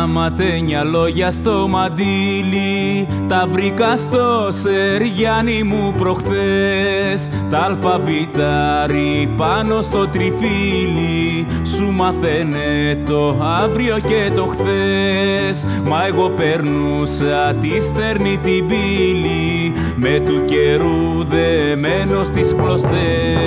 ματένια λόγια στο μαντίλι, τα βρήκα στο Σεργιάννη μου προχθές. Τα αλφαβητάρι πάνω στο τριφύλι, σου μαθαίνε το αύριο και το χθες. Μα εγώ περνούσα τη στερνή την πύλη, με του καιρού δεμένο στις κλωστές.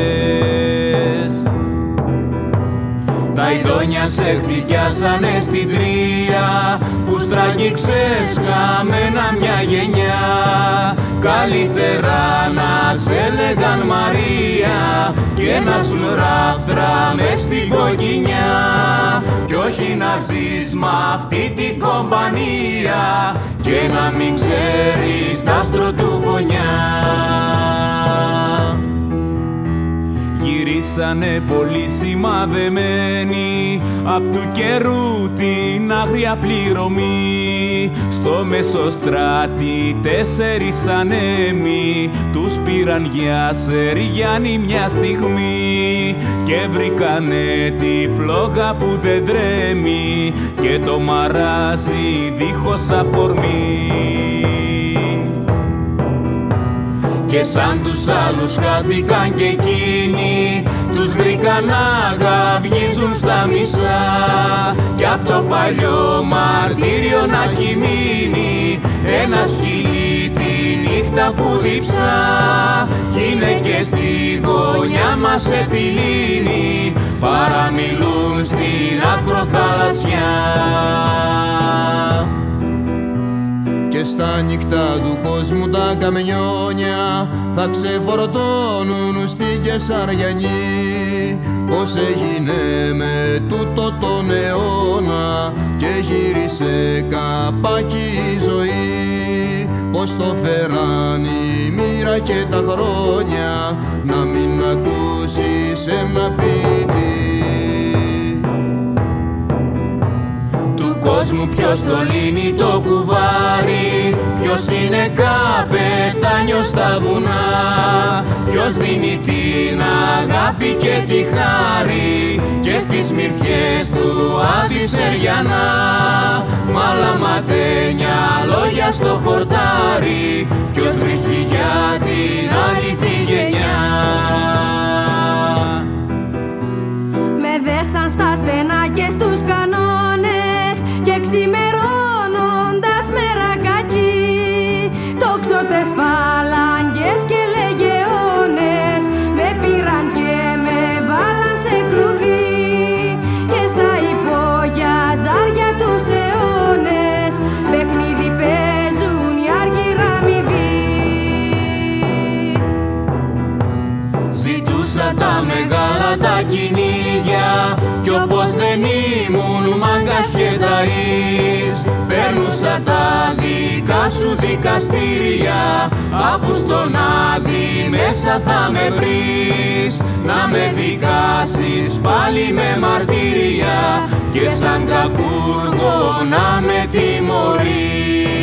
Τα ειδόνια σε χτυπιάσανε στην τρία, που στραγγίξες χαμένα μια γενιά. Καλύτερα να σε λέγαν Μαρία και να σου ράφτρα μες στην κοκκινιά, κι όχι να ζεις μ' αυτή την κομπανία και να μην ξέρεις τ' άστρο του φωνιά. Γυρίσανε πολύ σημαδεμένοι απ' του καιρού την άγρια πληρωμή. Στο Μεσοστράτη 4 ανέμοι τους πήραν για Σεργιάννη μια στιγμή, και βρήκανε τη φλόγα που δεν τρέμει και το μαράζι δίχως αφορμή. Και σαν τους άλλους χάθηκαν κι εκείνοι, τους βρήκαν να γαυγίζουν στα μισά, κι απ' το παλιό μαρτύριο να έχει μείνει ένα σκυλί τη νύχτα που διψά. Κι είναι και στη γωνιά μας επιλύνει, παραμιλούν στην ακροθαλασσιά. Και στα νύχτα του κόσμου τα καμιόνια θα ξεφορτώνουν στη Κεσαριανή. Πώς έγινε με τούτο τον αιώνα και γύρισε καπάκι η ζωή. Πώς το φέραν η μοίρα και τα χρόνια να μην ακούσεις ένα ποιητή. Κόσμου ποιος το λύνει το κουβάρι, ποιος είναι καπετάνιος στα βουνά, ποιος δίνει την αγάπη και τη χάρη και στις μυρφιές του Άδη Σεργιανά. Μ' άλλα ματένια λόγια στο χορτάρι, ποιος βρίσκει για την άλλη τη γενιά. Με δέσαν στα στενά και στους κανόνες και ξημερώνοντας μερακάκι, τόξωτες φαλάγγες και λεγεώνες με πήραν και με βάλαν σε κλουβί, και στα υπόγεια ζάρια τους αιώνες παιχνίδι παίζουν οι άργυρα αμοιβοί. Ζητούσα τα μεγάλα τα κυνήγια κι όπως δεν ήμουν μάγκας και ταΐς, παίρνουσα τα δικά σου δικαστήρια, αφού στον Άδη μέσα θα με βρεις, να με δικάσεις πάλι με μαρτύρια και σαν κακούργο να με τιμωρείς.